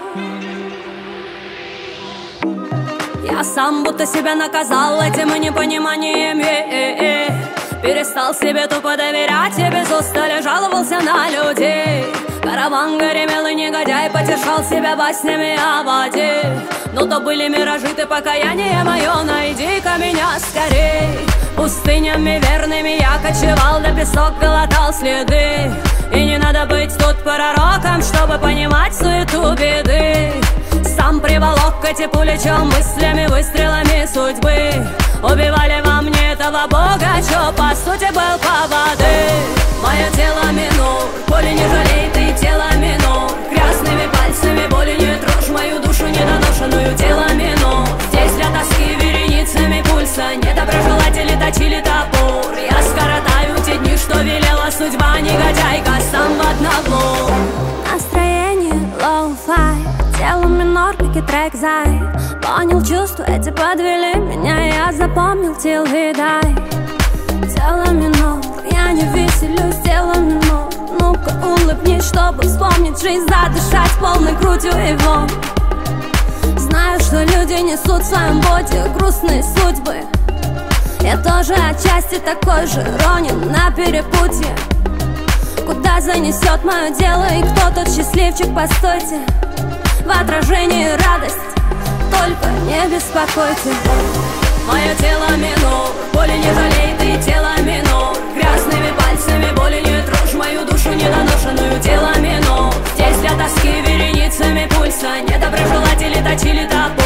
Я сам будто себя наказал этим непониманием. Перестал себе тупо доверять и без устали жаловался на людей. Караван гремел и негодяй потешал себя баснями о воде. Но то были миражи, ты покаяние мое, найди-ка меня скорей. Пустынями верными я кочевал, да песок глотал следы. И не надо быть тут пророком, чтобы понимать суету беды. Сам приволок эти пули, чем мыслями, выстрелами судьбы. Убивали во мне этого бога, чё по сути был поводырь. Мое тело минор, боли не жалей, ты тело минор. Грязными пальцами боли не трожь мою душу недоношенную. Тело минор, здесь для тоски вереницами пульса недоброжелатели точили топор. Я скоротаю те дни, что велела судьба, негодяйка, сам в одного. Настроение лоу-фай, тело минор, как и трек зай. Понял чувства, эти подвели меня, я запомнил till we die. Тело минор, я не веселюсь, тело минор. Ну-ка улыбнись, чтобы вспомнить жизнь, задышать полной грудью его. Знаю, что люди несут в своем боде грустные судьбы. Я тоже отчасти такой же, ронен на перепутье. Куда занесет мое дело и кто тот счастливчик, постойте. В отражении радость, только не беспокойте. Мое тело минор, боли не жалей, ты тело минор. Грязными пальцами боли не трожь мою душу недоношенную. Тело минор, здесь для тоски вереницами пульса недоброжелатели точили топор.